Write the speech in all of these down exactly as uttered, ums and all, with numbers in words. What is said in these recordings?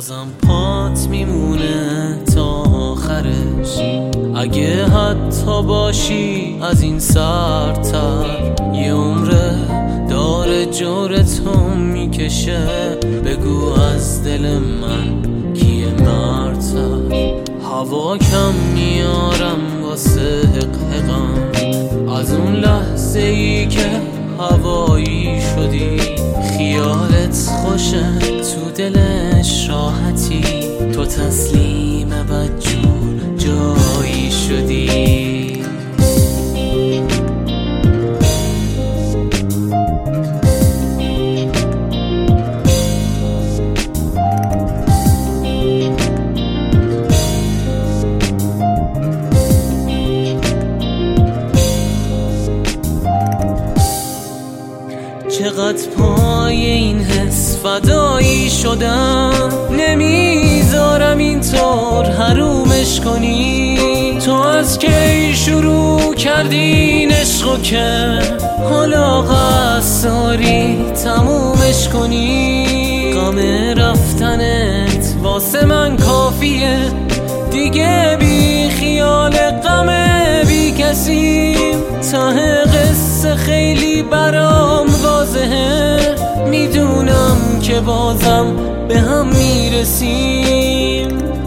بازم پات میمونه تا آخرش. اگه حتی باشی از این سرتر، یه عمره داره جورتو میکشه. بگو از دل من کیه مرتر. هوا کم میارم واسه حقحقم، از اون لحظه ای که هوایی شدی. خیالت خوشه تو دلش راحتی، تو تسلیم بدجور جایی شدی. چقدر پای این حس فدایی شدم، نمیذارم اینطور حرومش کنی. تو از کی شروع کردی عشقو که حالا قصد داری تمومش کنی. غم رفتنت واسه من کافیه دیگه، بی خیال غم بی کسیم. ته قصه خیلی برام واضحه، میدونم که بازم به هم میرسیم.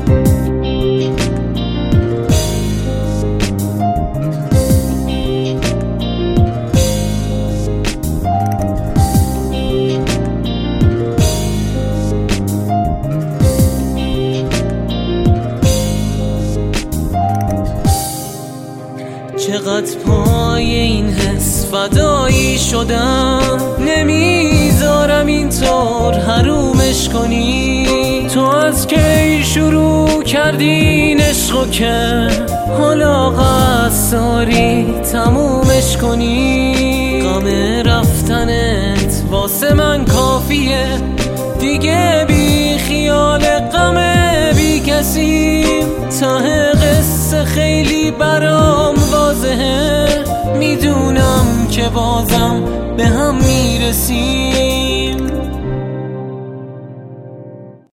چقدر پای این حس فدایی شدم، نمیذارم اینطور حرومش کنی. تو از کی شروع کردی عشقو که حالا قصد داری تمومش کنی. غم رفتنت واسه من کافیه دیگه، بی خیال غم بی کسیم. ته قصه خیلی برام واضحه، میدونم که بازم به هم میرسیم.